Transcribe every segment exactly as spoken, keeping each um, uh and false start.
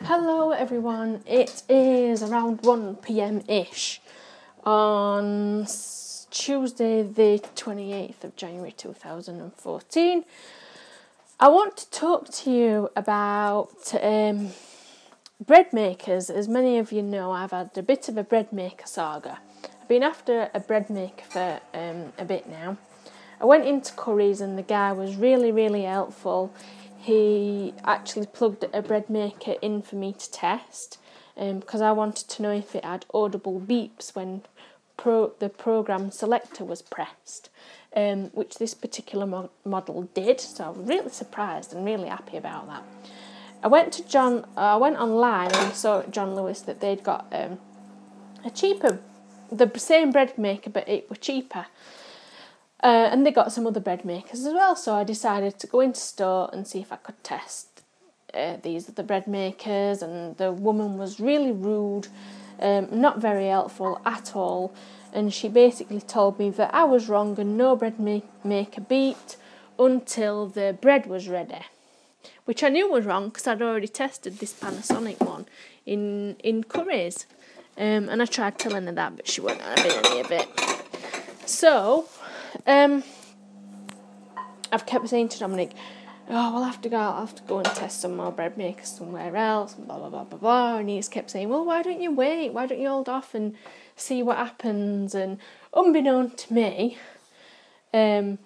Hello everyone, it is around one p m ish on Tuesday the twenty-eighth of January two thousand fourteen. I want to talk to you about um, bread makers. As many of you know, I've had a bit of a bread maker saga. I've been after a bread maker for um, a bit now. I went into Curry's and the guy was really, really helpful. He actually plugged a bread maker in for me to test um, because I wanted to know if it had audible beeps when pro- the program selector was pressed, um, which this particular mo- model did. So I was really surprised and really happy about that. I went to John. Uh, I went online and saw at John Lewis that they'd got um, a cheaper, the same bread maker, but it was cheaper. Uh, and they got some other bread makers as well, so I decided to go into store and see if I could test uh, these other bread makers. And the woman was really rude, um, not very helpful at all, and she basically told me that I was wrong and no bread ma- maker beeped until the bread was ready, which I knew was wrong because I'd already tested this Panasonic one in in Curry's, um, and I tried telling her that, but she wasn't having any of it. So Um, I've kept saying to Dominic, oh, we'll have to go, I'll have to go and test some more bread makers somewhere else, and blah, blah, blah, blah, blah. And he's kept saying, well, why don't you wait? Why don't you hold off and see what happens? And unbeknown to me, um,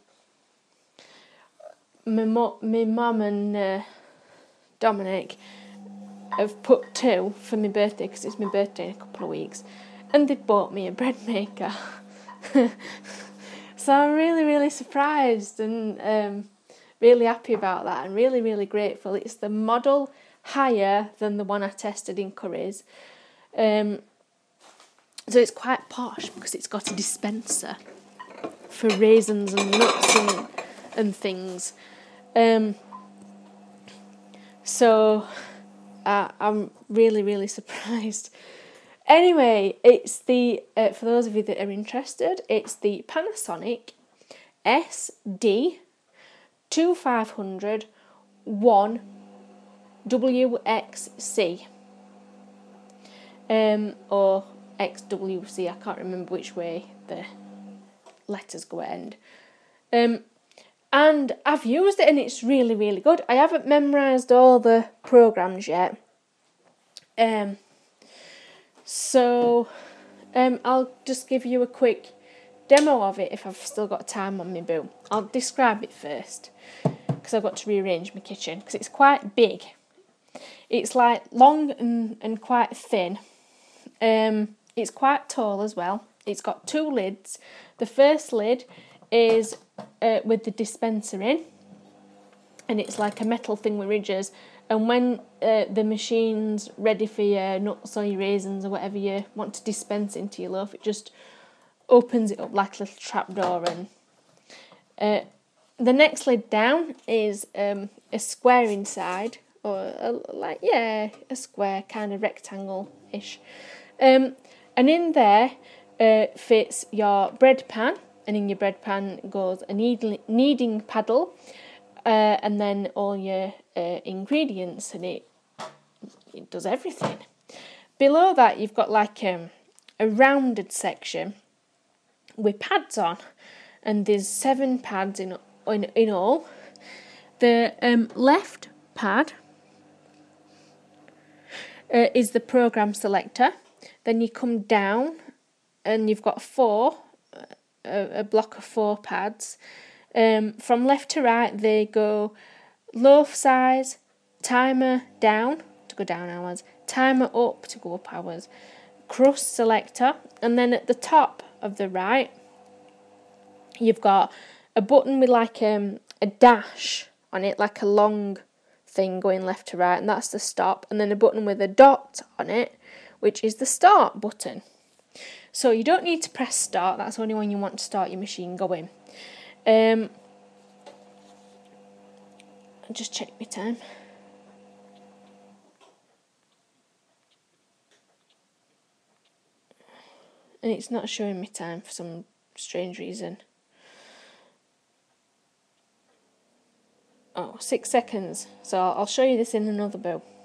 my, mo- my mum and uh, Dominic have put two for my birthday, because it's my birthday in a couple of weeks, and they bought me a bread maker. So I'm really, really surprised and um, really happy about that, and really, really grateful. It's the model higher than the one I tested in Curry's. Um, so it's quite posh because it's got a dispenser for raisins and nuts and, and things. Um, so uh, I'm really, really surprised. Anyway, it's the, uh, for those of you that are interested, it's the Panasonic S D twenty-five hundred one W X C, um, or X W C, I can't remember which way the letters go at end. Um, and I've used it and it's really, really good. I haven't memorised all the programmes yet. Um... So, um, I'll just give you a quick demo of it if I've still got time on my boot. I'll describe it first because I've got to rearrange my kitchen because it's quite big. It's like long and, and quite thin. Um, it's quite tall as well. It's got two lids. The first lid is uh, with the dispenser in, and it's like a metal thing with ridges. And when uh, the machine's ready for your nuts or your raisins or whatever you want to dispense into your loaf, it just opens it up like a little trapdoor. And uh, the next lid down is um, a square inside, or a, like yeah, a square kind of rectangle-ish. Um, and in there uh, fits your bread pan, and in your bread pan goes a needle, kneading paddle. Uh, and then all your uh, ingredients, and it it does everything. Below that, you've got like um, a rounded section with pads on, and there's seven pads in in, in all. The um, left pad uh, is the program selector. Then you come down, and you've got four, a, a block of four pads. Um, from left to right, they go loaf size, timer down to go down hours, timer up to go up hours, crust selector, and then at the top of the right, you've got a button with like um, a dash on it, like a long thing going left to right, and that's the stop, and then a button with a dot on it, which is the start button. So you don't need to press start, that's only when you want to start your machine going. Um, I'll just check my time. And it's not showing me time for some strange reason. Oh, six seconds. So I'll show you this in another bow.